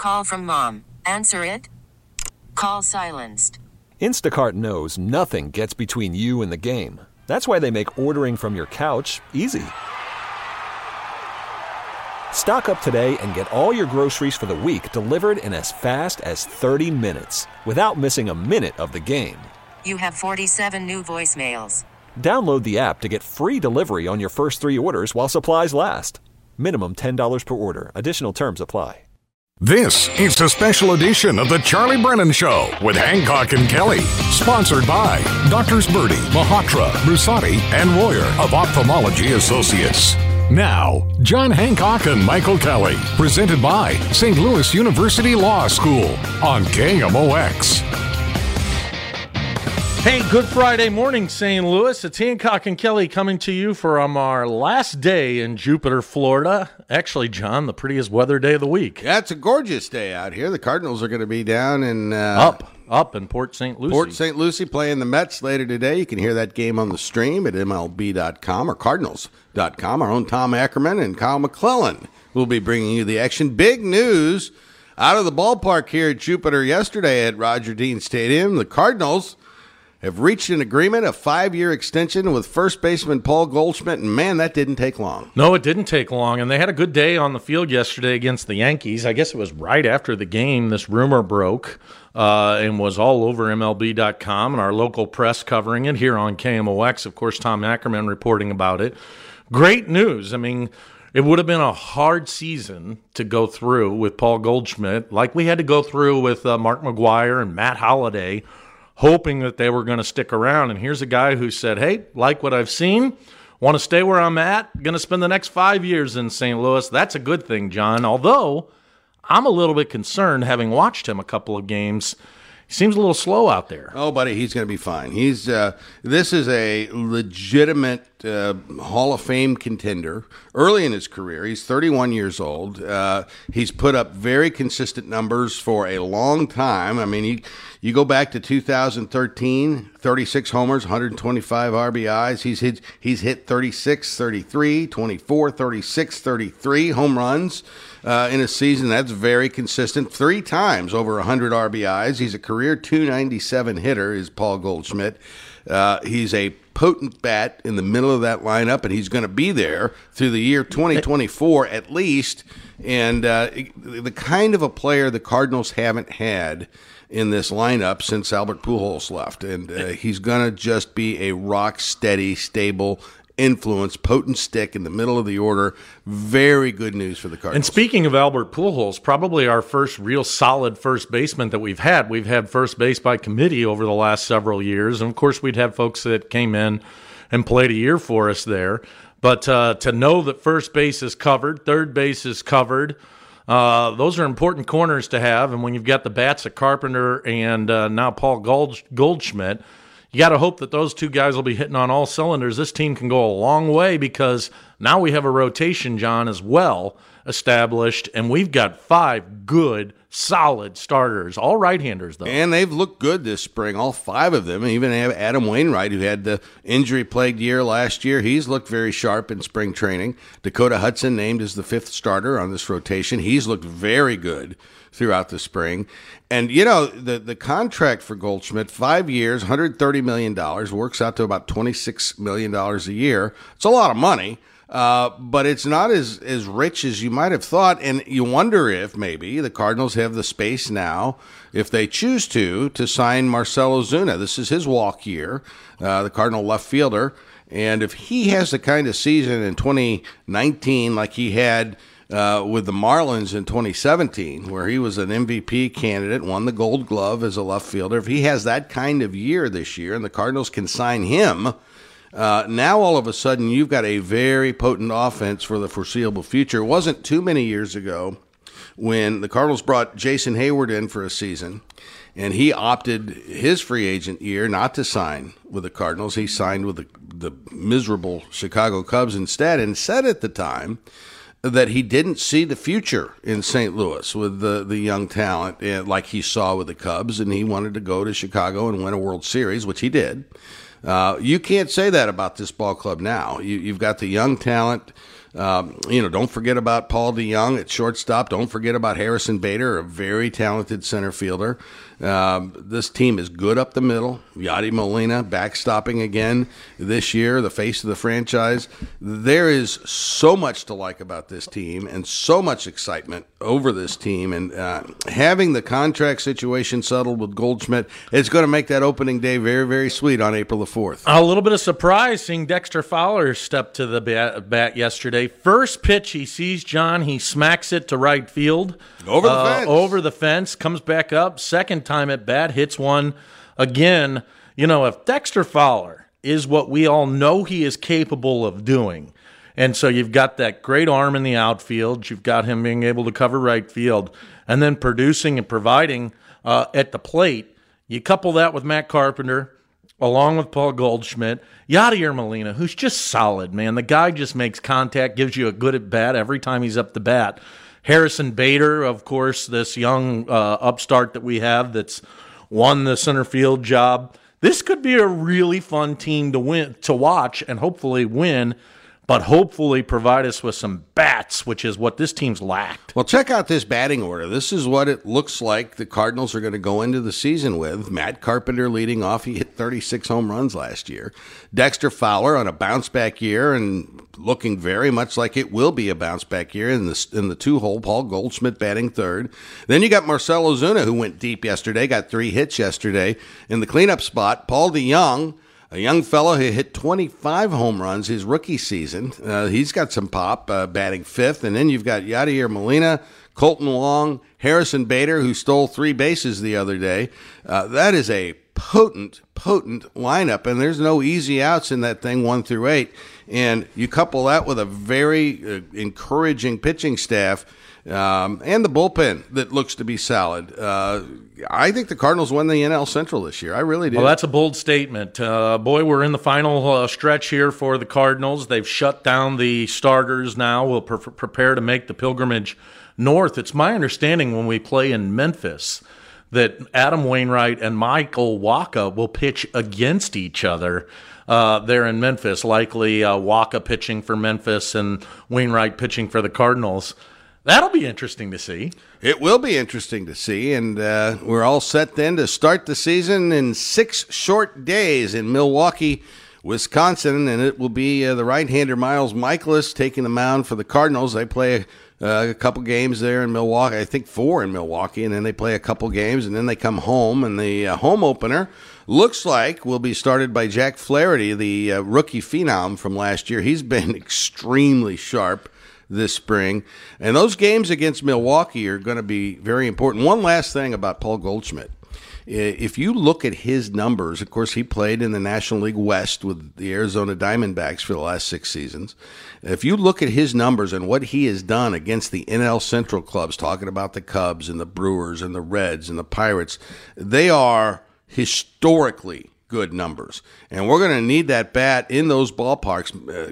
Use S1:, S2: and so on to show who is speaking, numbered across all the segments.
S1: Call from mom. Answer it. Call silenced.
S2: Instacart knows nothing gets between you and the game. That's why they make ordering from your couch easy. Stock up today and get all your groceries for the week delivered in as fast as 30 minutes without missing a minute of the game.
S1: You have 47 new voicemails.
S2: Download the app to get free delivery on your first 3 orders while supplies last. Minimum $10 per order. Additional terms apply.
S3: This is a special edition of The Charlie Brennan Show with Hancock and Kelly. Sponsored by Doctors Birdie, Mahatra, Brusati, and Royer of Ophthalmology Associates. Now, John Hancock and Michael Kelly. Presented by St. Louis University Law School on KMOX.
S4: Hey, good Friday morning, St. Louis. It's Hancock and Kelly coming to you from our last day in Jupiter, Florida. Actually, John, the prettiest weather day of the week.
S5: Yeah, it's a gorgeous day out here. The Cardinals are going to be down in
S4: up in Port St. Lucie.
S5: Port St. Lucie playing the Mets later today. You can hear that game on the stream at MLB.com or Cardinals.com. Our own Tom Ackerman and Kyle McClellan will be bringing you the action. Big news out of the ballpark here at Jupiter yesterday at Roger Dean Stadium. The Cardinals have reached an agreement, a 5-year extension with first baseman Paul Goldschmidt, and man, that didn't take long.
S4: No, it didn't take long, and they had a good day on the field yesterday against the Yankees. I guess it was right after the game this rumor broke and was all over MLB.com and our local press covering it here on KMOX. Of course, Tom Ackerman reporting about it. Great news. I mean, it would have been a hard season to go through with Paul Goldschmidt, like we had to go through with Mark McGwire and Matt Holliday, hoping that they were going to stick around. And here's a guy who said, hey, like what I've seen, want to stay where I'm at, going to spend the next 5 years in St. Louis. That's a good thing, John, although I'm a little bit concerned, having watched him a couple of games. He seems a little slow out there.
S5: Oh, buddy, he's going to be fine. He's this is a legitimate Hall of Fame contender early in his career. He's 31 years old. He's put up very consistent numbers for a long time. I mean, you go back to 2013, 36 homers, 125 RBIs. He's hit 36, 33, 24, 36, 33 home runs in a season. That's very consistent. 3 times over 100 RBIs. He's a career .297 hitter, is Paul Goldschmidt. He's a potent bat in the middle of that lineup, and he's going to be there through the year 2024 at least. And the kind of a player the Cardinals haven't had in this lineup since Albert Pujols left. And he's going to just be a rock-steady, stable influence, potent stick in the middle of the order. Very good news for the Cardinals.
S4: And speaking of Albert Pujols, probably our first real solid first baseman that we've had. We've had first base by committee over the last several years. And, of course, we'd have folks that came in and played a year for us there. But to know that first base is covered, third base is covered, those are important corners to have. And when you've got the bats of Carpenter and now Paul Goldschmidt, you got to hope that those two guys will be hitting on all cylinders. This team can go a long way because now we have a rotation, John, as well established, and we've got 5 good, solid starters, all right-handers, though.
S5: And they've looked good this spring, all 5 of them. And even have Adam Wainwright, who had the injury-plagued year last year. He's looked very sharp in spring training. Dakota Hudson named as the 5th starter on this rotation. He's looked very good throughout the spring. And, you know, the contract for Goldschmidt, 5 years, $130 million, works out to about $26 million a year. It's a lot of money, but it's not as rich as you might have thought. And you wonder if maybe the Cardinals have the space now, if they choose to sign Marcell Ozuna. This is his walk year, the Cardinal left fielder. And if he has the kind of season in 2019 like he had with the Marlins in 2017, where he was an MVP candidate, won the Gold Glove as a left fielder. If he has that kind of year this year and the Cardinals can sign him, now all of a sudden you've got a very potent offense for the foreseeable future. It wasn't too many years ago when the Cardinals brought Jason Hayward in for a season, and he opted his free agent year not to sign with the Cardinals. He signed with the miserable Chicago Cubs instead, and said at the time that he didn't see the future in St. Louis with the young talent like he saw with the Cubs, and he wanted to go to Chicago and win a World Series, which he did. You can't say that about this ball club now. You've got the young talent Don't forget about Paul DeYoung at shortstop. Don't forget about Harrison Bader, a very talented center fielder. This team is good up the middle. Yadi Molina backstopping again this year, the face of the franchise. There is so much to like about this team and so much excitement over this team. And having the contract situation settled with Goldschmidt, it's going to make that opening day very, very sweet on April the 4th.
S4: A little bit of surprise seeing Dexter Fowler step to the bat yesterday. First pitch he sees John, he smacks it to right field. Over the fence, comes back up. Second time at bat, hits one again. If Dexter Fowler is what we all know he is capable of doing, and so you've got that great arm in the outfield, you've got him being able to cover right field, and then producing and providing at the plate, you couple that with Matt Carpenter, along with Paul Goldschmidt, Yadier Molina, who's just solid, man. The guy just makes contact, gives you a good at bat every time he's up the bat. Harrison Bader, of course, this young upstart that we have that's won the center field job. This could be a really fun team to watch and hopefully win, but hopefully provide us with some bats, which is what this team's lacked.
S5: Well, check out this batting order. This is what it looks like the Cardinals are going to go into the season with. Matt Carpenter leading off. He hit 36 home runs last year. Dexter Fowler on a bounce-back year and looking very much like it will be a bounce-back year in the two-hole. Paul Goldschmidt batting third. Then you got Marcell Ozuna, who went deep yesterday, got 3 hits yesterday. In the cleanup spot, Paul DeYoung, a young fellow who hit 25 home runs his rookie season. He's got some pop, batting fifth. And then you've got Yadier Molina, Colton Wong, Harrison Bader, who stole 3 bases the other day. That is a potent lineup, and there's no easy outs in that thing 1 through 8. And you couple that with a very encouraging pitching staff and the bullpen that looks to be solid. I think the Cardinals win the NL Central this year. I really do.
S4: Well, that's a bold statement. Boy, we're in the final stretch here for the Cardinals. They've shut down the starters now. We'll prepare to make the pilgrimage north. It's my understanding when we play in Memphis that Adam Wainwright and Michael Wacha will pitch against each other there in Memphis, likely Wacha pitching for Memphis and Wainwright pitching for the Cardinals. That'll be interesting to see.
S5: It will be interesting to see, and we're all set then to start the season in 6 short days in Milwaukee, Wisconsin, and it will be the right-hander Miles Mikolas taking the mound for the Cardinals. They play a couple games there in Milwaukee, I think 4 in Milwaukee, and then they play a couple games, and then they come home, and the home opener looks like will be started by Jack Flaherty, the rookie phenom from last year. He's been extremely sharp this spring. And those games against Milwaukee are going to be very important. One last thing about Paul Goldschmidt. If you look at his numbers, of course, he played in the National League West with the Arizona Diamondbacks for the last 6 seasons. If you look at his numbers and what he has done against the NL Central clubs, talking about the Cubs and the Brewers and the Reds and the Pirates, they are historically good numbers. And we're going to need that bat in those ballparks.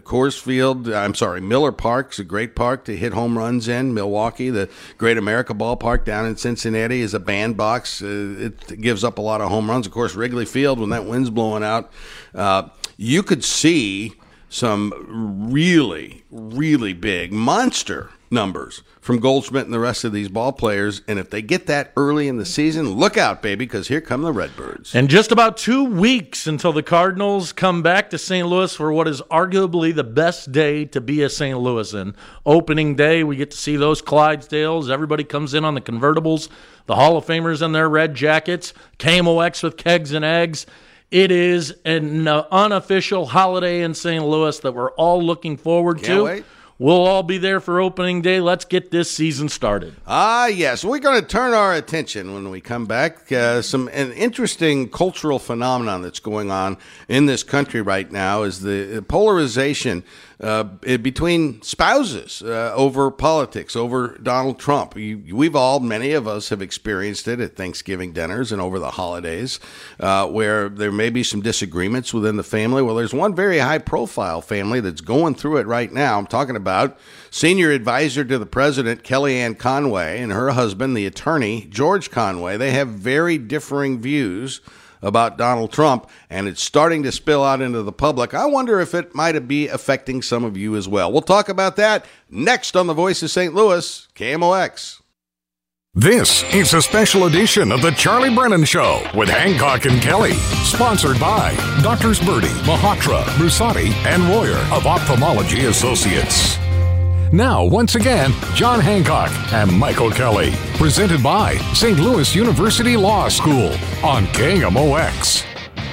S5: Miller Park's a great park to hit home runs in. Milwaukee, the Great America Ballpark down in Cincinnati is a bandbox. It gives up a lot of home runs. Of course, Wrigley Field, when that wind's blowing out, you could see some really, really big monster numbers from Goldschmidt and the rest of these ball players. And if they get that early in the season, look out, baby, because here come the Redbirds.
S4: And just about 2 weeks until the Cardinals come back to St. Louis for what is arguably the best day to be a St. Louisan. Opening day, we get to see those Clydesdales. Everybody comes in on the convertibles. The Hall of Famers in their red jackets. KMOX with kegs and eggs. It is an unofficial holiday in St. Louis that we're all looking forward to.
S5: Can't wait.
S4: We'll all be there for opening day. Let's get this season started.
S5: Yes. We're going to turn our attention when we come back. An interesting cultural phenomenon that's going on in this country right now is the polarization between spouses over politics, over Donald Trump. Many of us have experienced it at Thanksgiving dinners and over the holidays where there may be some disagreements within the family. Well, there's one very high-profile family that's going through it right now. I'm talking about senior advisor to the president, Kellyanne Conway, and her husband, the attorney, George Conway. They have very differing views about Donald Trump, and it's starting to spill out into the public. I wonder if it might be affecting some of you as well. We'll talk about that next on The Voice of St. Louis, KMOX.
S3: This is a special edition of the Charlie Brennan Show with Hancock and Kelly. Sponsored by Doctors Birdie, Mahatra, Musati, and Royer of Ophthalmology Associates. Now, once again, John Hancock and Michael Kelly. Presented by St. Louis University Law School on KMOX.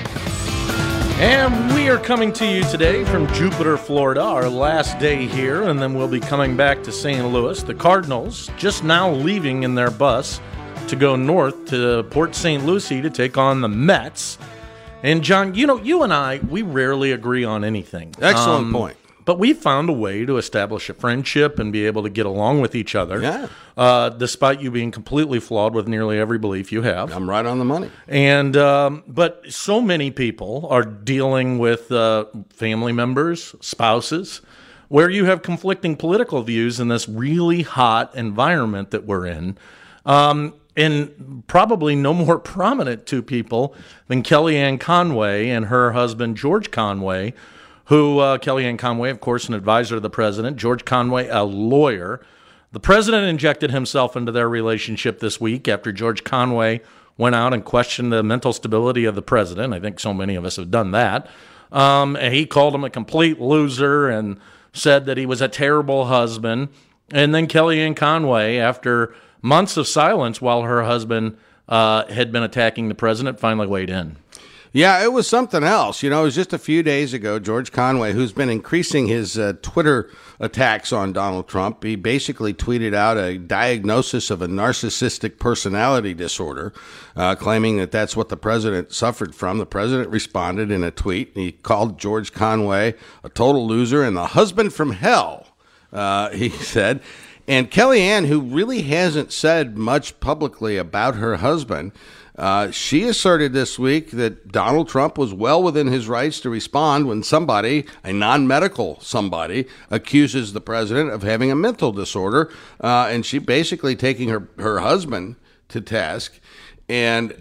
S4: And we are coming to you today from Jupiter, Florida, our last day here, and then we'll be coming back to St. Louis. The Cardinals just now leaving in their bus to go north to Port St. Lucie to take on the Mets. And John, you and I, we rarely agree on anything.
S5: Excellent point.
S4: But we found a way to establish a friendship and be able to get along with each other.
S5: Yeah.
S4: Despite you being completely flawed with nearly every belief you have.
S5: I'm right on the money.
S4: And but so many people are dealing with family members, spouses, where you have conflicting political views in this really hot environment that we're in. And probably no more prominent to people than Kellyanne Conway and her husband, George Conway, who Kellyanne Conway, of course, an advisor to the president, George Conway, a lawyer. The president injected himself into their relationship this week after George Conway went out and questioned the mental stability of the president. I think so many of us have done that. And he called him a complete loser and said that he was a terrible husband. And then Kellyanne Conway, after months of silence while her husband had been attacking the president, finally weighed in.
S5: Yeah, it was something else. It was just a few days ago, George Conway, who's been increasing his Twitter attacks on Donald Trump, he basically tweeted out a diagnosis of a narcissistic personality disorder, claiming that that's what the president suffered from. The president responded in a tweet. He called George Conway a total loser and the husband from hell, he said. And Kellyanne, who really hasn't said much publicly about her husband, she asserted this week that Donald Trump was well within his rights to respond when somebody, a non-medical somebody, accuses the president of having a mental disorder, and she basically taking her husband to task. And,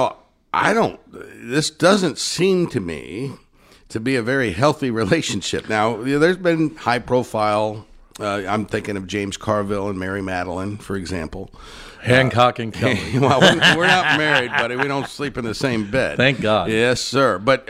S5: this doesn't seem to me to be a very healthy relationship. Now, there's been high-profile, I'm thinking of James Carville and Mary Madeline, for example.
S4: Hancock and Kelly.
S5: Well, we're not married, buddy. We don't sleep in the same bed.
S4: Thank God.
S5: Yes, sir. But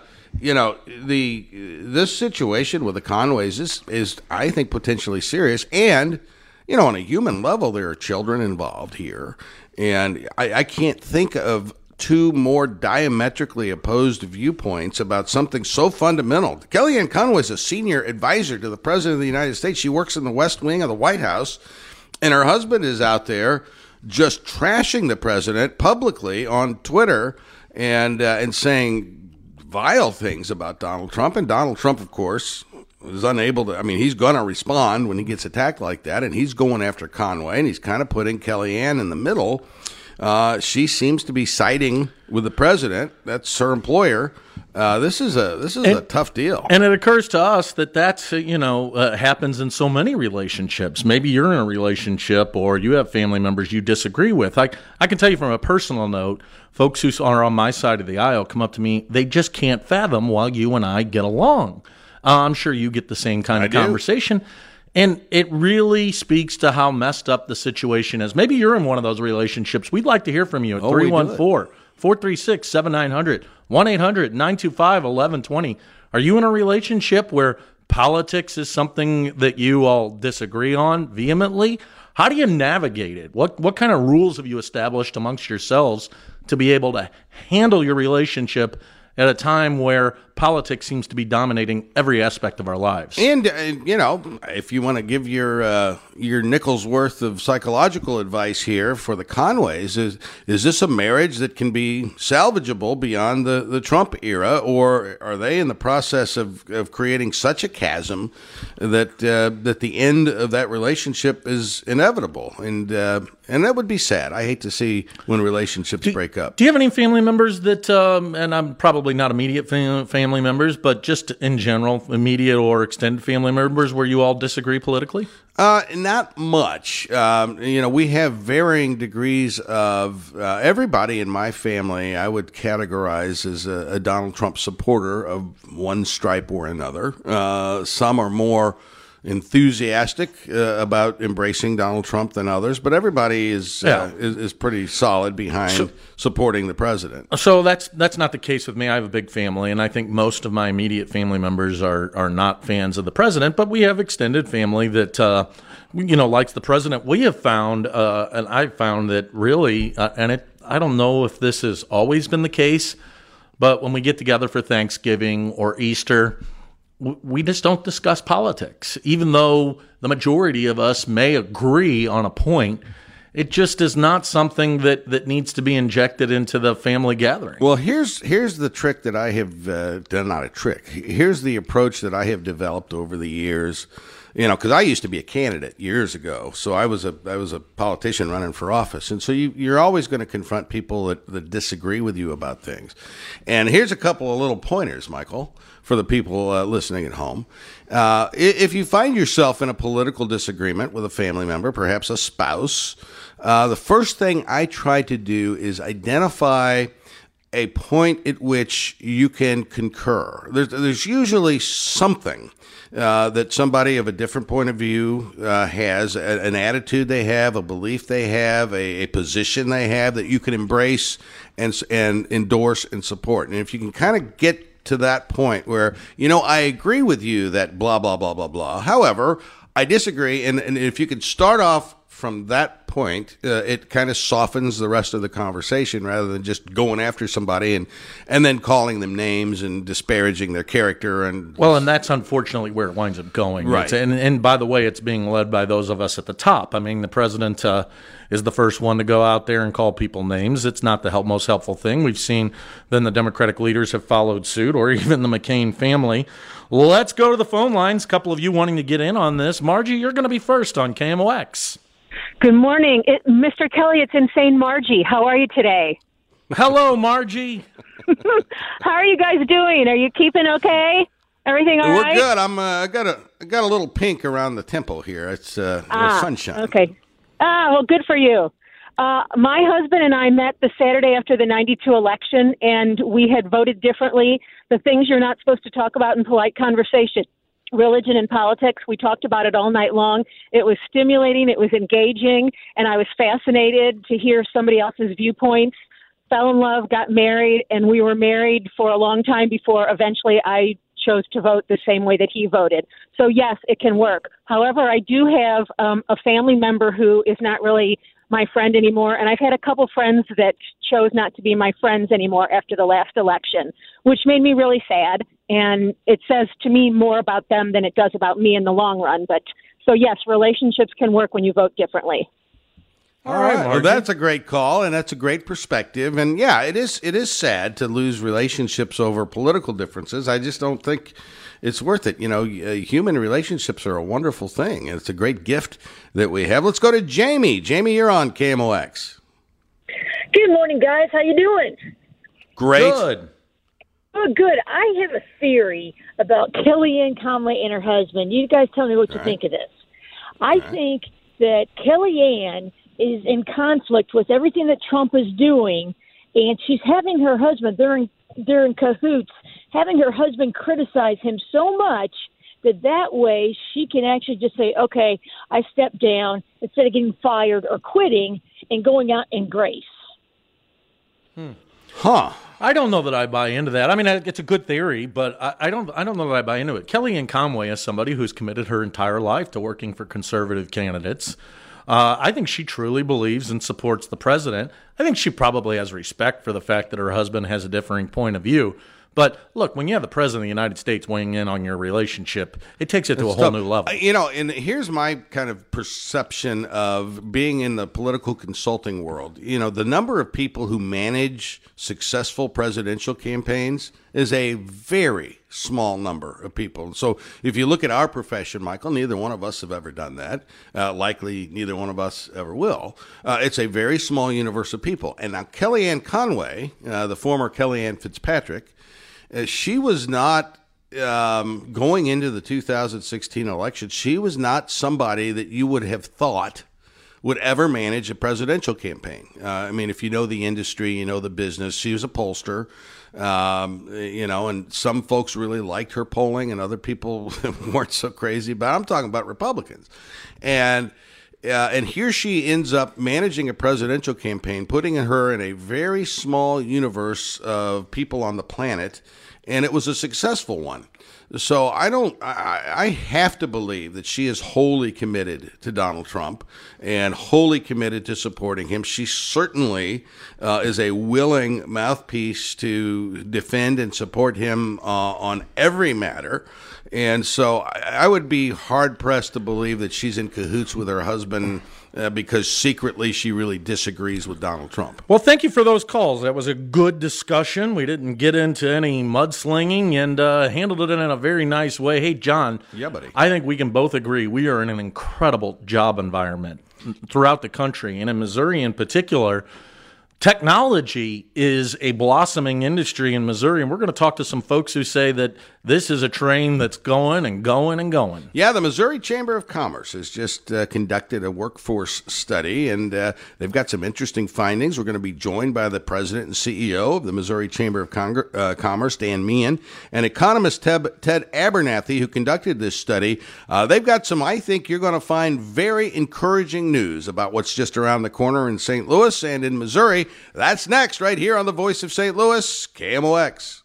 S5: this situation with the Conways is I think potentially serious, and on a human level, there are children involved here, and I can't think of two more diametrically opposed viewpoints about something so fundamental. Kellyanne Conway is a senior advisor to the president of the United States. She works in the West Wing of the White House, and her husband is out there just trashing the president publicly on Twitter and saying vile things about Donald Trump. And Donald Trump, of course, is unable to. He's going to respond when he gets attacked like that, and he's going after Conway, and he's kind of putting Kellyanne in the middle. She seems to be siding with the president. That's her employer. This is a tough deal.
S4: And it occurs to us that that's happens in so many relationships. Maybe you're in a relationship or you have family members you disagree with. I can tell you from a personal note, folks who are on my side of the aisle come up to me. They just can't fathom why you and I get along. I'm sure you get the same kind of conversation. And it really speaks to how messed up the situation is. Maybe you're in one of those relationships. We'd like to hear from you at 314-436-7900, 1-800-925-1120. Are you in a relationship where politics is something that you all disagree on vehemently? How do you navigate it? What kind of rules have you established amongst yourselves to be able to handle your relationship at a time where politics seems to be dominating every aspect of our lives?
S5: And, if you want to give your nickel's worth of psychological advice here for the Conways, is this a marriage that can be salvageable beyond the Trump era, or are they in the process of creating such a chasm that the end of that relationship is inevitable? And And that would be sad. I hate to see when relationships break up.
S4: Do you have any family members that, and I'm probably not immediate family members, but just in general, immediate or extended family members where you all disagree politically?
S5: Not much. We have varying degrees of everybody in my family. I would categorize as a Donald Trump supporter of one stripe or another. Some are more enthusiastic about embracing Donald Trump than others, but everybody is pretty solid behind supporting the president. So
S4: that's not the case with me. I have a big family, and I think most of my immediate family members are not fans of the president, but we have extended family that likes the president. We have found, and I've found that really, I don't know if this has always been the case, but when we get together for Thanksgiving or Easter, we just don't discuss politics. Even though the majority of us may agree on a point, it just is not something that needs to be injected into the family gathering.
S5: Well, here's the trick that I have done. Not a trick. Here's the approach that I have developed over the years. Because I used to be a candidate years ago, so I was a politician running for office, and so you're always going to confront people that disagree with you about things. And here's a couple of little pointers, Michael, for the people listening at home. If you find yourself in a political disagreement with a family member, perhaps a spouse, the first thing I try to do is identify a point at which you can concur. There's usually something that somebody of a different point of view has, an attitude they have, a belief they have, a position they have that you can embrace and endorse and support. And if you can kind of get to that point where, I agree with you that blah, blah, blah, blah, blah. However, I disagree. And if you could start off from that point, it kind of softens the rest of the conversation rather than just going after somebody and then calling them names and disparaging their character. And
S4: that's unfortunately where it winds up going.
S5: Right.
S4: And by the way, it's being led by those of us at the top. I mean, the president is the first one to go out there and call people names. It's not the most helpful thing. We've seen then the Democratic leaders have followed suit, or even the McCain family. Let's go to the phone lines. A couple of you wanting to get in on this. Margie, you're going to be first on KMOX.
S6: Good morning. Mr. Kelly, it's Insane Margie. How are you today?
S4: Hello, Margie.
S6: How are you guys doing? Are you keeping okay? Everything all right?
S5: We're good. I got a little pink around the temple here. It's sunshine.
S6: Okay. Well, good for you. My husband and I met the Saturday after the 92 election, and we had voted differently. The things you're not supposed to talk about in polite conversation. Religion and politics. We talked about it all night long. It was stimulating. It was engaging. And I was fascinated to hear somebody else's viewpoints. Fell in love, got married, and we were married for a long time before eventually I chose to vote the same way that he voted. So yes, it can work. However, I do have a family member who is not really my friend anymore, and I've had a couple friends that chose not to be my friends anymore after the last election, which made me really sad, and it says to me more about them than it does about me in the long run. But so yes, relationships can work when you vote differently.
S5: All right, well, that's a great call, and that's a great perspective. And yeah, it is sad to lose relationships over political differences. I just don't think it's worth it. Human relationships are a wonderful thing, and it's a great gift that we have. Let's go to Jamie. Jamie, you're on KMOX.
S7: Good morning, guys. How you doing?
S5: Great.
S4: Good.
S7: Oh, good. I have a theory about Kellyanne Conway and her husband. You guys tell me what you think of this. I think that Kellyanne is in conflict with everything that Trump is doing, and she's having her husband, they're in cahoots, having her husband criticize him so much that way she can actually just say, okay, I step down instead of getting fired or quitting and going out in grace.
S4: I don't know that I buy into that. I mean, it's a good theory, but I don't know that I buy into it. Kellyanne Conway is somebody who's committed her entire life to working for conservative candidates. I think she truly believes and supports the president. I think she probably has respect for the fact that her husband has a differing point of view. But look, when you have the president of the United States weighing in on your relationship, it takes it to a whole new level.
S5: And here's my kind of perception of being in the political consulting world. The number of people who manage successful presidential campaigns is a very small number of people. So if you look at our profession, Michael, neither one of us have ever done that. Likely neither one of us ever will. It's a very small universe of people. And now Kellyanne Conway, the former Kellyanne Fitzpatrick, she was not going into the 2016 election. She was not somebody that you would have thought would ever manage a presidential campaign. I mean, if you know the industry, you know the business. She was a pollster, and some folks really liked her polling, and other people weren't so crazy. But I'm talking about Republicans, and here she ends up managing a presidential campaign, putting her in a very small universe of people on the planet, and it was a successful one. So I have to believe that she is wholly committed to Donald Trump and wholly committed to supporting him. She certainly is a willing mouthpiece to defend and support him on every matter. And so I would be hard-pressed to believe that she's in cahoots with her husband because secretly she really disagrees with Donald Trump.
S4: Well, thank you for those calls. That was a good discussion. We didn't get into any mudslinging and handled it in a very nice way. Hey, John.
S5: Yeah, buddy.
S4: I think we can both agree we are in an incredible job environment throughout the country, and in Missouri in particular. Technology is a blossoming industry in Missouri, and we're going to talk to some folks who say that this is a train that's going and going and going.
S5: Yeah, the Missouri Chamber of Commerce has just conducted a workforce study, and they've got some interesting findings. We're going to be joined by the president and CEO of the Missouri Chamber of Commerce, Dan Meehan, and economist Ted Abernathy, who conducted this study. They've got some, I think you're going to find, very encouraging news about what's just around the corner in St. Louis and in Missouri. That's next, right here on the Voice of St. Louis, KMOX.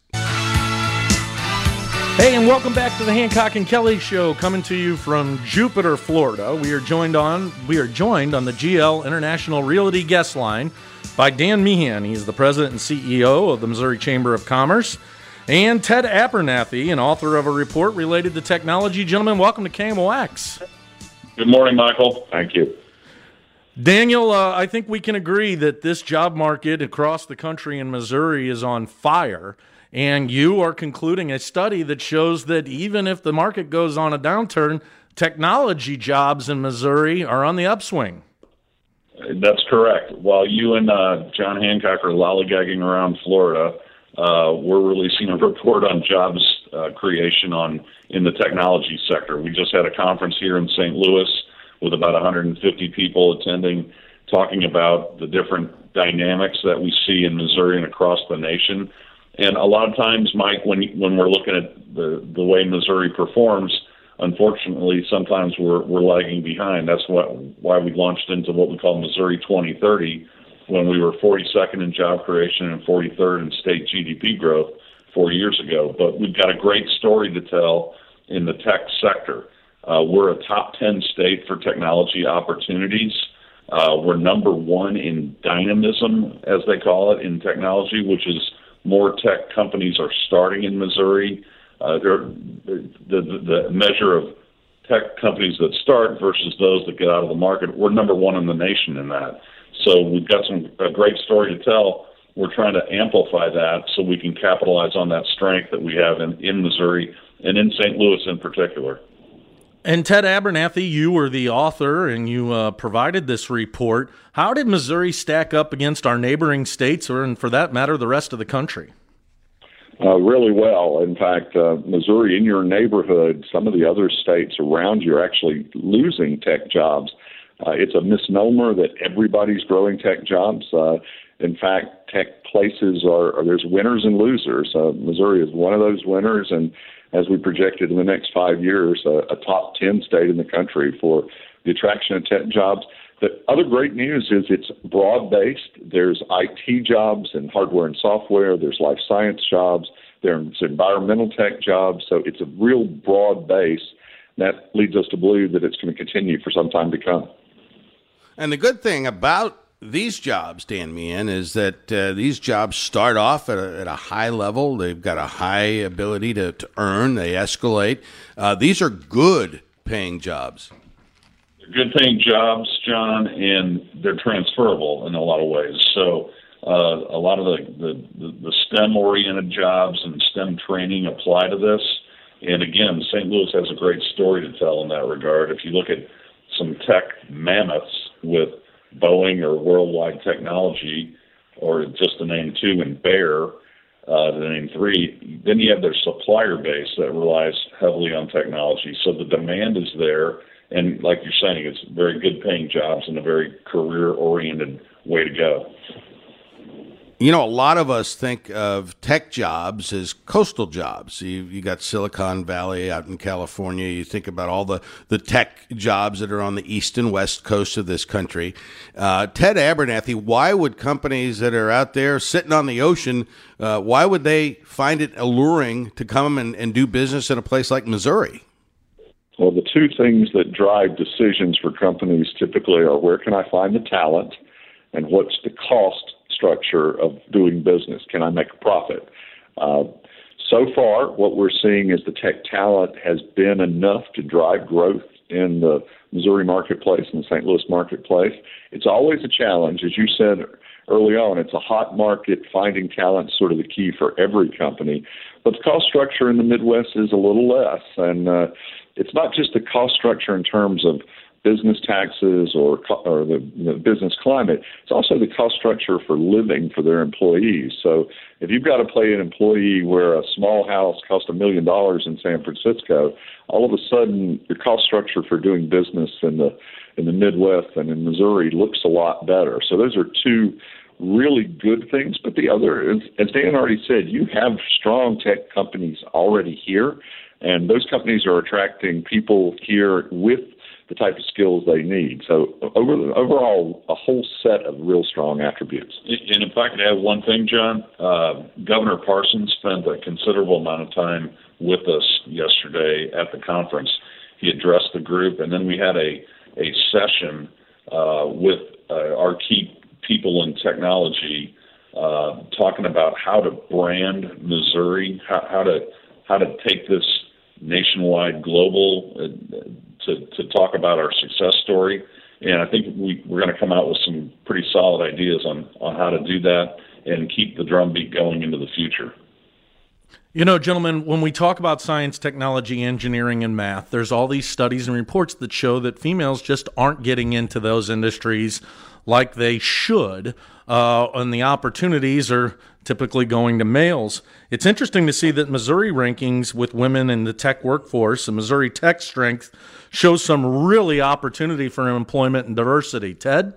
S4: Hey, and welcome back to the Hancock and Kelly Show, coming to you from Jupiter, Florida. We are joined on the GL International Realty guest line by Dan Meehan. He's the president and CEO of the Missouri Chamber of Commerce, and Ted Abernathy, an author of a report related to technology. Gentlemen, welcome to KMOX.
S8: Good morning, Michael. Thank you.
S4: Daniel, I think we can agree that this job market across the country in Missouri is on fire, and you are concluding a study that shows that even if the market goes on a downturn, technology jobs in Missouri are on the upswing.
S8: That's correct. While you and John Hancock are lollygagging around Florida, we're releasing a report on jobs creation in the technology sector. We just had a conference here in St. Louis with about 150 people attending, talking about the different dynamics that we see in Missouri and across the nation. And a lot of times, Mike, when we're looking at the way Missouri performs, unfortunately, sometimes we're lagging behind. That's why we launched into what we call Missouri 2030, when we were 42nd in job creation and 43rd in state GDP growth 4 years ago. But we've got a great story to tell in the tech sector. We're a top 10 state for technology opportunities. We're number one in dynamism, as they call it, in technology, which is more tech companies are starting in Missouri. The measure of tech companies that start versus those that get out of the market, we're number one in the nation in that. So we've got a great story to tell. We're trying to amplify that so we can capitalize on that strength that we have in Missouri and in St. Louis in particular.
S4: And Ted Abernathy, you were the author and you provided this report. How did Missouri stack up against our neighboring states, or, and for that matter, the rest of the country?
S8: Really well. In fact, Missouri, in your neighborhood, some of the other states around you are actually losing tech jobs. It's a misnomer that everybody's growing tech jobs. In fact, tech places there's winners and losers. Missouri is one of those winners, and as we projected in the next 5 years, a top 10 state in the country for the attraction of tech jobs. The other great news is it's broad-based. There's IT jobs and hardware and software. There's life science jobs. There's environmental tech jobs. So it's a real broad base. That leads us to believe that it's going to continue for some time to come.
S5: And the good thing about these jobs, Dan Meehan, is that these jobs start off at a high level. They've got a high ability to earn. They escalate. These are good-paying jobs.
S8: They're good-paying jobs, John, and they're transferable in a lot of ways. So A lot of the STEM-oriented jobs and STEM training apply to this. And again, St. Louis has a great story to tell in that regard. If you look at some tech mammoths with Boeing or Worldwide Technology, or just to name two, and Bayer, to name three, then you have their supplier base that relies heavily on technology. So the demand is there, and like you're saying, it's very good paying jobs and a very career-oriented way to go.
S5: You know, a lot of us think of tech jobs as coastal jobs. You got Silicon Valley out in California. You think about all the tech jobs that are on the east and west coast of this country. Ted Abernathy, why would companies that are out there sitting on the ocean, why would they find it alluring to come and do business in a place like Missouri?
S9: Well, the two things that drive decisions for companies typically are where can I find the talent and what's the cost structure of doing business. Can I make a profit? So far, what we're seeing is the tech talent has been enough to drive growth in the Missouri marketplace and the St. Louis marketplace. It's always a challenge. As you said early on, it's a hot market. Finding talent is sort of the key for every company. But the cost structure in the Midwest is a little less. And it's not just the cost structure in terms of business taxes or the business climate. It's also the cost structure for living for their employees. So if you've got to pay an employee where a small house costs $1 million in San Francisco, all of a sudden the cost structure for doing business in the Midwest and in Missouri looks a lot better. So those are two really good things. But the other is, as Dan already said, you have strong tech companies already here, and those companies are attracting people here with the type of skills they need. So overall, a whole set of real strong attributes.
S8: And if I could add one thing, John, Governor Parsons spent a considerable amount of time with us yesterday at the conference. He addressed the group, and then we had a session with our key people in technology talking about how to brand Missouri, how to take this nationwide, global, to talk about our success story. And I think we're going to come out with some pretty solid ideas on how to do that and keep the drumbeat going into the future.
S4: You know, gentlemen, when we talk about science, technology, engineering, and math, there's all these studies and reports that show that females just aren't getting into those industries like they should, and the opportunities are typically going to males. It's interesting to see that Missouri rankings with women in the tech workforce and Missouri Tech Strength shows some really opportunity for employment and diversity. Ted?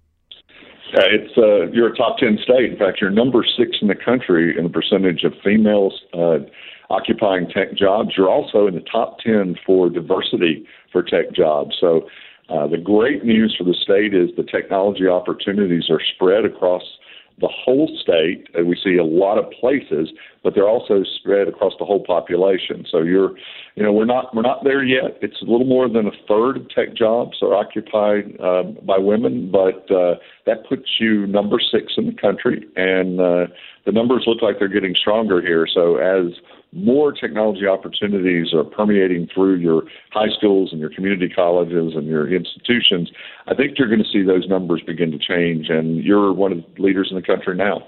S9: You're a top 10 state. In fact, you're number 6 in the country in the percentage of females occupying tech jobs. You're also in the top 10 for diversity for tech jobs. So the great news for the state is the technology opportunities are spread across the whole state. We see a lot of places, but they're also spread across the whole population. So we're not there yet. It's a little more than a third of tech jobs are occupied by women, but that puts you number 6 in the country, and the numbers look like they're getting stronger here. So as more technology opportunities are permeating through your high schools and your community colleges and your institutions, I think you're going to see those numbers begin to change, and you're one of the leaders in the country now.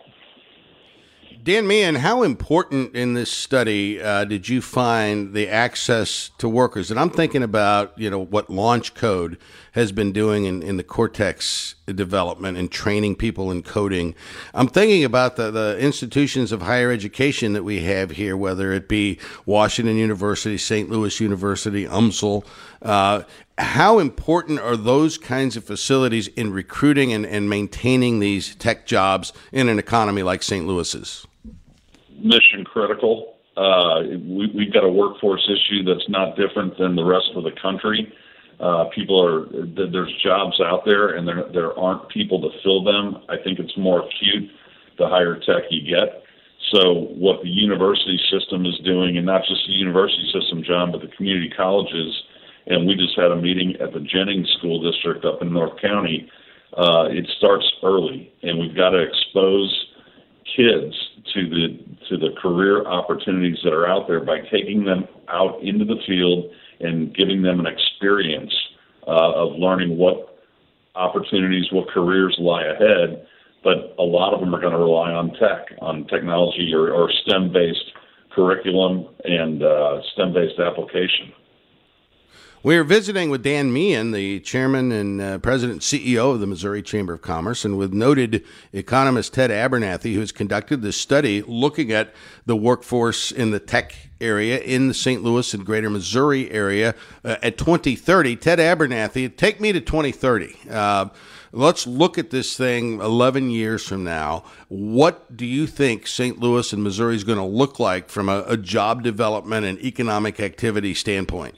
S5: Dan Meehan, how important in this study did you find the access to workers? And I'm thinking about, what Launch Code has been doing in the Cortex development and training people in coding. I'm thinking about the institutions of higher education that we have here, whether it be Washington University, St. Louis University, UMSL. How important are those kinds of facilities in recruiting and maintaining these tech jobs in an economy like St. Louis's?
S8: Mission critical. We've got a workforce issue that's not different than the rest of the country. There's jobs out there, and there aren't people to fill them. I think it's more acute the higher tech you get. So what the university system is doing, and not just the university system, John, but the community colleges, and we just had a meeting at the Jennings School District up in North County. It starts early, and we've got to expose kids to the career opportunities that are out there by taking them out into the field and giving them an experience of learning what opportunities, what careers lie ahead. but a lot of them are going to rely on technology or STEM-based curriculum and STEM-based application.
S5: We're visiting with Dan Meehan, the chairman and president and CEO of the Missouri Chamber of Commerce, and with noted economist Ted Abernathy, who has conducted this study looking at the workforce in the tech area in the St. Louis and greater Missouri area at 2030. Ted Abernathy, take me to 2030. Let's look at this thing 11 years from now. What do you think St. Louis and Missouri is going to look like from a job development and economic activity standpoint?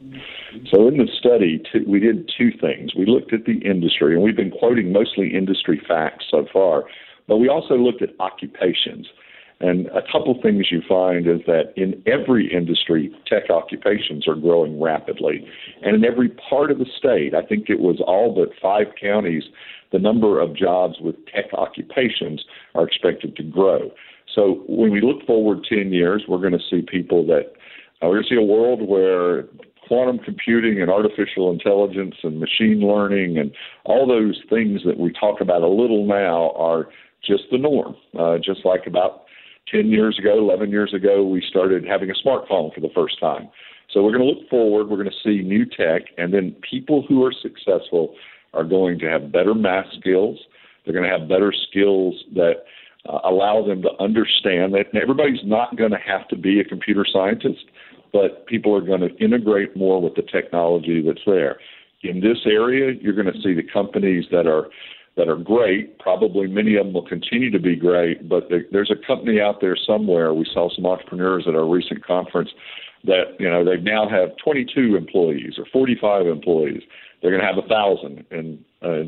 S9: So in the study, we did two things. We looked at the industry, and we've been quoting mostly industry facts so far, but we also looked at occupations. And a couple things you find is that in every industry, tech occupations are growing rapidly. And in every part of the state, I think it was all but 5 counties, the number of jobs with tech occupations are expected to grow. So when we look forward 10 years, we're going to see people that we're going to see a world where quantum computing and artificial intelligence and machine learning and all those things that we talk about a little now are just the norm. Just like about 10 years ago, 11 years ago, we started having a smartphone for the first time. So we're going to look forward. We're going to see new tech, and then people who are successful are going to have better math skills. They're going to have better skills that allow them to understand that everybody's not going to have to be a computer scientist, but people are going to integrate more with the technology that's there. In this area, you're going to see the companies that are great. Probably many of them will continue to be great, but there's a company out there somewhere. We saw some entrepreneurs at our recent conference that, they now have 22 employees or 45 employees. They're going to have 1,000 in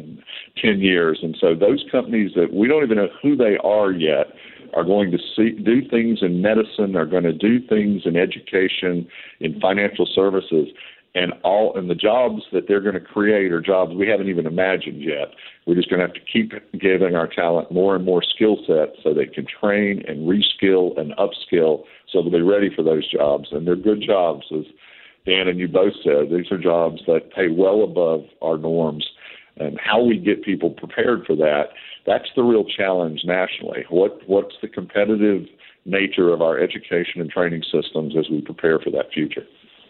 S9: 10 years. And so those companies that we don't even know who they are yet are going to do things in medicine, are going to do things in education, in financial services, and the jobs that they're going to create are jobs we haven't even imagined yet. We're just going to have to keep giving our talent more and more skill sets so they can train and reskill and upskill so they'll be ready for those jobs. And they're good jobs, as Dan and you both said. These are jobs that pay well above our norms. And how we get people prepared for that, that's the real challenge nationally. What's the competitive nature of our education and training systems as we prepare for that future?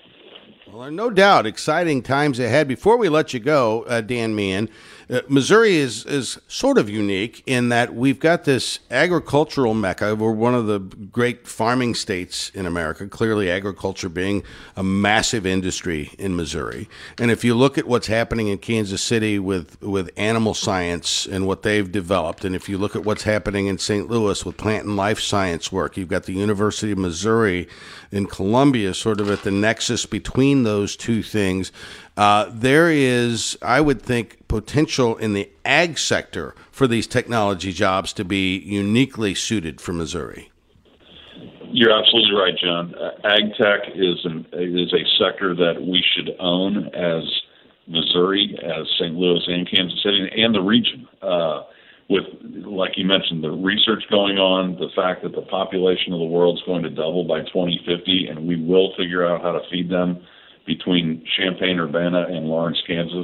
S5: Well, no doubt, exciting times ahead. Before we let you go, Dan Meehan, Missouri is sort of unique in that we've got this agricultural mecca. We're one of the great farming states in America, clearly agriculture being a massive industry in Missouri. And if you look at what's happening in Kansas City with animal science and what they've developed, and if you look at what's happening in St. Louis with plant and life science work, you've got the University of Missouri in Columbia sort of at the nexus between those two things. There is, I would think, potential in the ag sector for these technology jobs to be uniquely suited for Missouri.
S8: You're absolutely right, John. Ag tech is a sector that we should own as Missouri, as St. Louis and Kansas City, and the region. With, like you mentioned, the research going on, the fact that the population of the world is going to double by 2050, and we will figure out how to feed them between Champaign-Urbana and Lawrence, Kansas.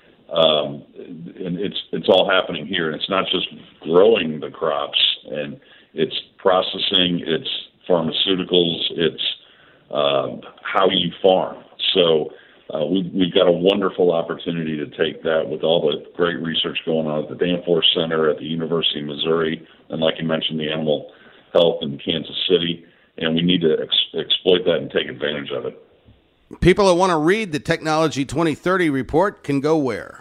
S8: And it's all happening here. And it's not just growing the crops, and it's processing, it's pharmaceuticals, it's how you farm. So we've got a wonderful opportunity to take that with all the great research going on at the Danforth Center at the University of Missouri, and like you mentioned, the animal health in Kansas City, and we need to exploit that and take advantage of it.
S5: People that want to read the Technology 2030 report can go where?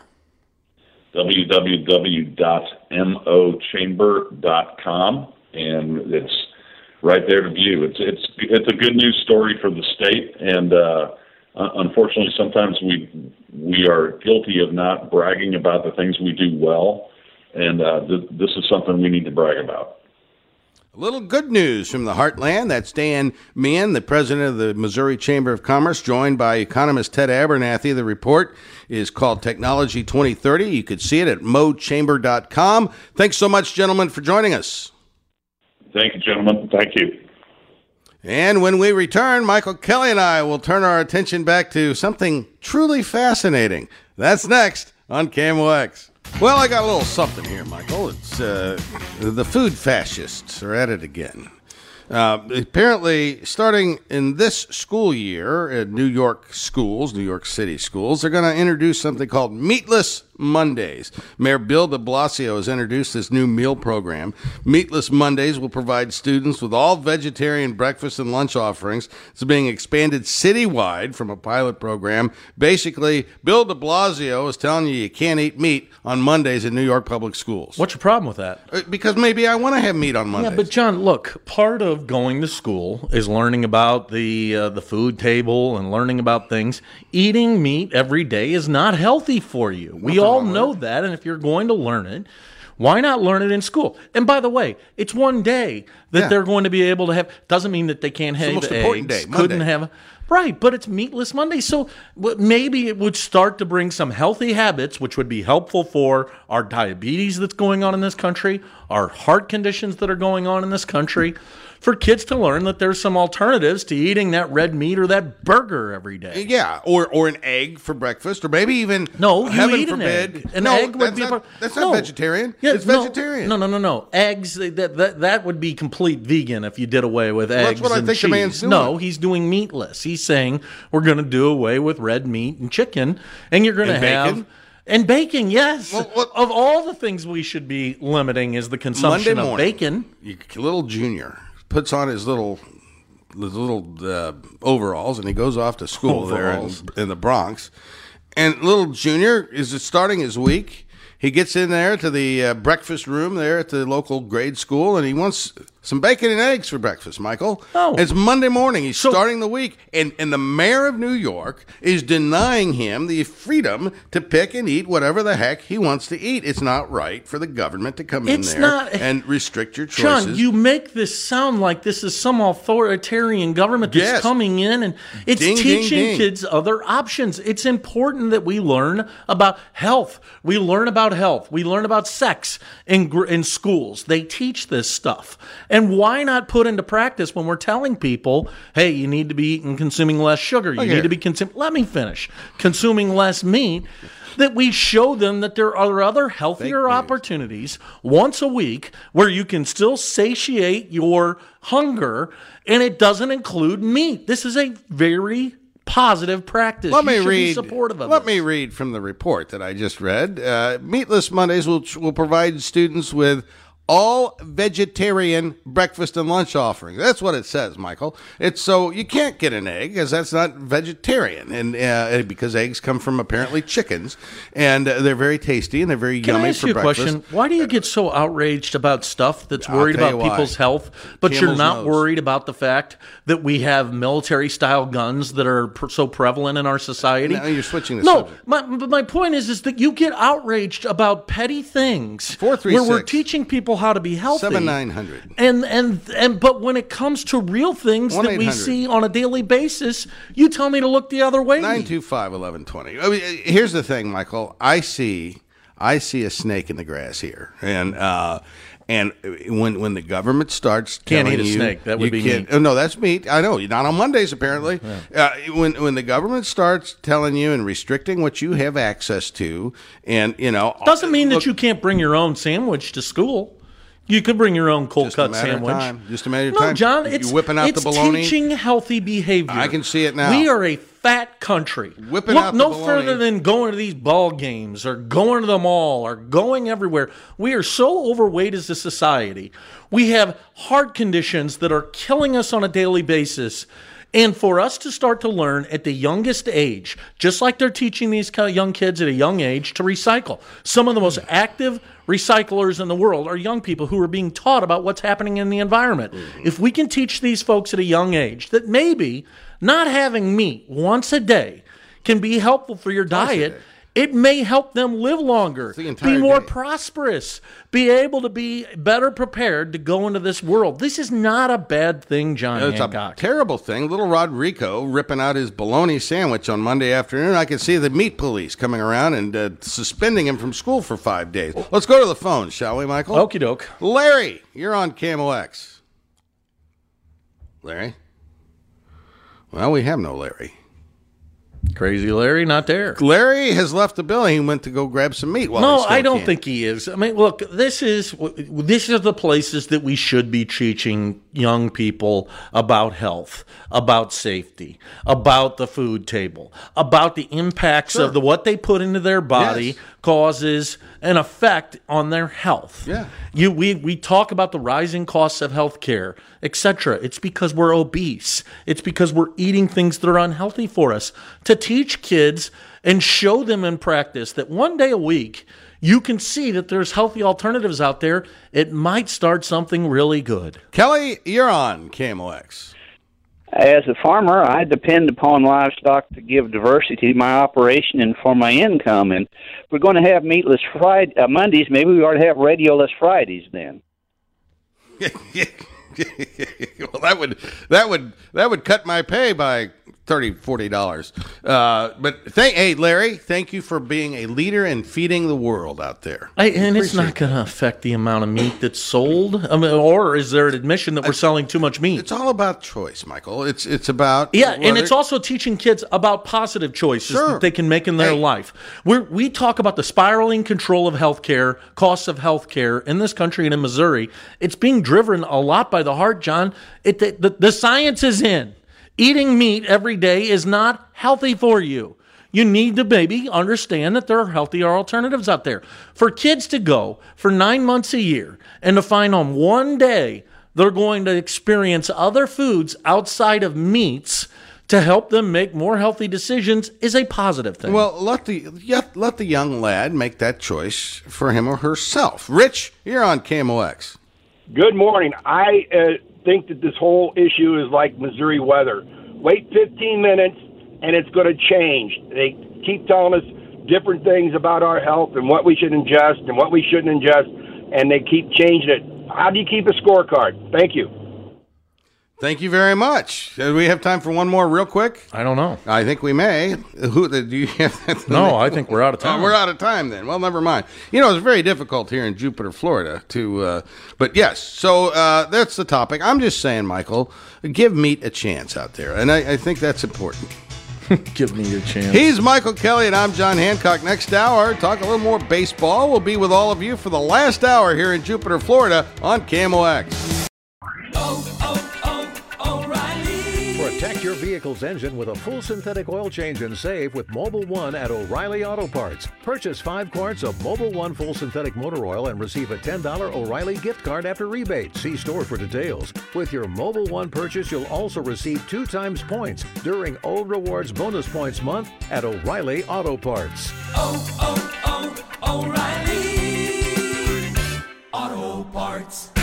S8: www.mochamber.com, and it's right there to view. It's a good news story for the state, and unfortunately, sometimes we are guilty of not bragging about the things we do well, and this is something we need to brag about.
S5: A little good news from the Heartland. That's Dan Meehan, the president of the Missouri Chamber of Commerce, joined by economist Ted Abernathy. The report is called Technology 2030. You could see it at mochamber.com. Thanks so much, gentlemen, for joining us.
S8: Thank you, gentlemen. Thank you.
S5: And when we return, Michael Kelly and I will turn our attention back to something truly fascinating. That's next on KMOX. Well, I got a little something here, Michael. It's the food fascists are at it again. Apparently, starting in this school year at New York City schools, they're going to introduce something called Meatless Mondays. Mayor Bill de Blasio has introduced this new meal program. Meatless Mondays will provide students with all vegetarian breakfast and lunch offerings. It's being expanded citywide from a pilot program. Basically, Bill de Blasio is telling you can't eat meat on Mondays in New York public schools.
S4: What's your problem with that?
S5: Because maybe I want to have meat on Mondays.
S4: Yeah, but John, look, part of going to school is learning about the food table and learning about things. Eating meat every day is not healthy for you. We all know that, and if you're going to learn it, why not learn it in school? And by the way, it's one day that they're going to be able to have. Doesn't mean that they can't have
S5: it's the most important
S4: eggs.
S5: day, Monday.
S4: Couldn't have. Right, but it's Meatless Monday. So maybe it would start to bring some healthy habits, which would be helpful for our diabetes that's going on in this country, our heart conditions that are going on in this country, for kids to learn that there's some alternatives to eating that red meat or that burger every day.
S5: Yeah, or an egg for breakfast, or maybe even
S4: heaven
S5: forbid,
S4: an egg. An
S5: no,
S4: egg would
S5: that's not vegetarian.
S4: Yeah,
S5: it's vegetarian.
S4: No. Eggs, that would be complete vegan if you did away with eggs.
S5: That's what I
S4: and
S5: think
S4: cheese.
S5: the man's doing.
S4: No, he's doing meatless. He's saying we're going to do away with red meat and chicken, and you're going to have
S5: bacon?
S4: And bacon, yes.
S5: Well,
S4: of all the things we should be limiting is the consumption
S5: Monday morning,
S4: of bacon.
S5: Little Junior puts on his little overalls, and he goes off to school there in the Bronx. And little Junior is starting his week. He gets in there to the breakfast room there at the local grade school, and he wants some bacon and eggs for breakfast, Michael.
S4: Oh.
S5: It's Monday morning. He's starting the week, and the mayor of New York is denying him the freedom to pick and eat whatever the heck he wants to eat. It's not right for the government to come in there and restrict your choices.
S4: John, you make this sound like this is some authoritarian government that's coming in, and it's teaching kids other options. It's important that we learn about health. We learn about health. We learn about sex in schools. They teach this stuff. And why not put into practice when we're telling people, hey, you need to be consuming less sugar. You need to be consuming less meat, that we show them that there are other healthier opportunities once a week where you can still satiate your hunger, and it doesn't include meat. This is a very positive practice. Let me
S5: read from the report that I just read. Meatless Mondays will provide students with all vegetarian breakfast and lunch offerings. That's what it says, Michael. It's so you can't get an egg, because that's not vegetarian, and because eggs come from apparently chickens, and they're very tasty and they're very yummy for breakfast.
S4: Can I ask you a question? Why do you get so outraged about stuff that's worried about people's health, but you're not worried about the fact that we have military-style guns that are so prevalent in our society?
S5: Now you're switching the
S4: subject. My point is that you get outraged about petty things
S5: 436.
S4: where we're teaching people how to be healthy.
S5: 7900.
S4: And but when it comes to real things that we see on a daily basis, you tell me to look the other way.
S5: 925-1120. I mean, here's the thing, Michael. I see a snake in the grass here, and when the government starts
S4: can't
S5: telling
S4: eat a snake, that would be meat.
S5: Oh, no, that's meat. I know, not on Mondays apparently. Yeah. When the government starts telling you and restricting what you have access to, and
S4: doesn't mean that you can't bring your own sandwich to school. You could bring your own cold cut sandwich.
S5: Just a matter of time.
S4: No, John, it's
S5: whipping out the bologna.
S4: Teaching healthy behavior.
S5: I can see it now.
S4: We are a fat country.
S5: Whipping out the bologna.
S4: No further than going to these ball games or going to the mall or going everywhere. We are so overweight as a society. We have heart conditions that are killing us on a daily basis. And for us to start to learn at the youngest age, just like they're teaching these kind of young kids at a young age to recycle. Some of the most active recyclers in the world are young people who are being taught about what's happening in the environment. Mm-hmm. If we can teach these folks at a young age that maybe not having meat once a day can be helpful for your diet, it may help them live longer, be more prosperous, be able to be better prepared to go into this world. This is not a bad thing, John Hancock.
S5: It's a terrible thing. Little Rodrigo ripping out his bologna sandwich on Monday afternoon. I can see the meat police coming around and suspending him from school for 5 days. Let's go to the phone, shall we, Michael?
S4: Okie doke.
S5: Larry, you're on KMOX. Larry? Well, we have no Larry.
S4: Crazy Larry, not there.
S5: Larry has left the building. He went to go grab some meat.
S4: No, I don't think he is. I mean, look, this is the places that we should be teaching young people about health, about safety, about the food table, about the impacts of what they put into their body causes an effect on their health.
S5: Yeah.
S4: We talk about the rising costs of health care, etc. It's because we're obese. It's because we're eating things that are unhealthy for us. To teach kids and show them in practice that one day a week you can see that there's healthy alternatives out there, it might start something really good.
S5: Kelly, you're on KMOX.
S10: As a farmer, I depend upon livestock to give diversity to my operation and for my income. And if we're going to have meatless Mondays, maybe we ought to have radioless Fridays then.
S5: Well, that would cut my pay by $30-$40. But hey, Larry, thank you for being a leader and feeding the world out there.
S4: And it's not going to affect the amount of meat that's sold. I mean, or is there an admission that we're selling too much meat?
S5: It's all about choice, Michael. It's about
S4: and it's also teaching kids about positive choices that they can make in their life. We talk about the spiraling control of healthcare, costs of healthcare in this country and in Missouri. It's being driven a lot by the heart, John. The science is in. Eating meat every day is not healthy for you. You need to maybe understand that there are healthier alternatives out there. For kids to go for 9 months a year and to find on one day they're going to experience other foods outside of meats to help them make more healthy decisions is a positive thing.
S5: Well, let the young lad make that choice for him or herself. Rich, you're on KMOX.
S11: Good morning. I think that this whole issue is like Missouri weather. Wait 15 minutes and it's going to change. They keep telling us different things about our health and what we should ingest and what we shouldn't ingest, and they keep changing it. How do you keep a scorecard? Thank you.
S5: Thank you very much. Do we have time for one more real quick?
S4: I don't know.
S5: I think we may. Do you have
S4: No, I think we're out of time.
S5: We're out of time then. Well, never mind. You know, it's very difficult here in Jupiter, Florida but yes, so that's the topic. I'm just saying, Michael, give meat a chance out there. And I think that's important.
S4: Give me your chance.
S5: He's Michael Kelly and I'm John Hancock. Next hour, talk a little more baseball. We'll be with all of you for the last hour here in Jupiter, Florida on KMOX.
S12: Protect your vehicle's engine with a full synthetic oil change and save with Mobil 1 at O'Reilly Auto Parts. Purchase 5 quarts of Mobil 1 full synthetic motor oil and receive a $10 O'Reilly gift card after rebate. See store for details. With your Mobil 1 purchase, you'll also receive 2 times points during O Rewards Bonus Points Month at O'Reilly Auto Parts.
S13: O'Reilly Auto Parts.